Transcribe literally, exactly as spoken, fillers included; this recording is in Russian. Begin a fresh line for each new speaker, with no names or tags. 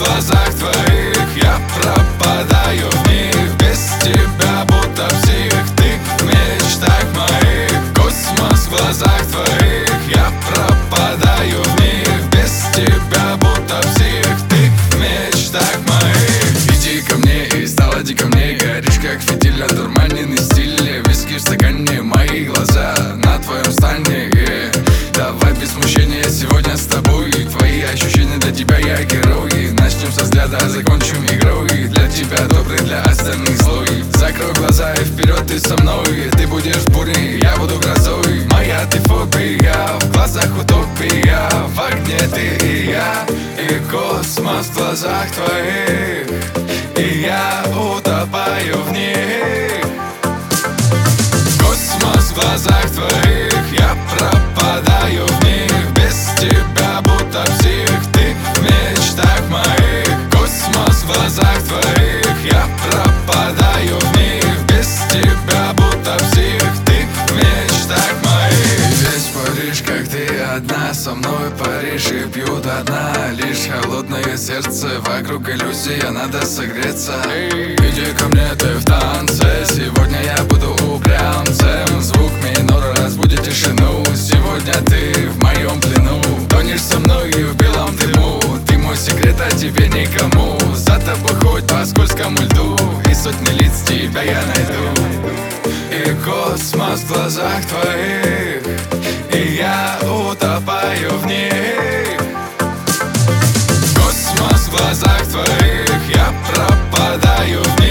глазах твоих, я пропадаю в них. Без тебя будто псих, ты в мечтах моих. Космос в глазах твоих, я пропадаю в них. Без тебя будто псих, ты в мечтах моих. Иди ко мне и стала дико мне, горишь как фитиль, одурманенный стиль. Виски в стакане, мои глаза на твоем стане, yeah. Давай без смущения, сегодня с тобой. Твои ощущения, для тебя я герой. Начнем со взгляда, закончим игрой. Для тебя добрый, для остальных злой. Закрой глаза и вперед ты со мной. Ты будешь бурей, я буду грозой. Моя ты фобия, в глазах утопия. В огне ты и я, и космос в глазах твоих, и я утопаю в них. Космос в глазах твоих, я пропадаю в них. Без тебя будто псих, ты в мечтах моих. Космос в глазах твоих, я пропадаю в них. Без тебя будто псих, ты в мечтах моих. Весь Париж, как ты одна, со мной Париж и пью до дна. Лишь холодное сердце, вокруг иллюзия, надо согреться. Иди ко мне, ты в танце, сегодня я буду упрямцем. Звук минора разбудит тишину, сегодня ты в моем плену. Тонешь со мной в белом дыму, ты мой секрет, а тебе никому. За тобой хоть по скользкому льду, и сотни лиц тебя я найду. И космос в глазах твоих, и я утопаю в них. Космос в глазах твоих, я пропадаю в них.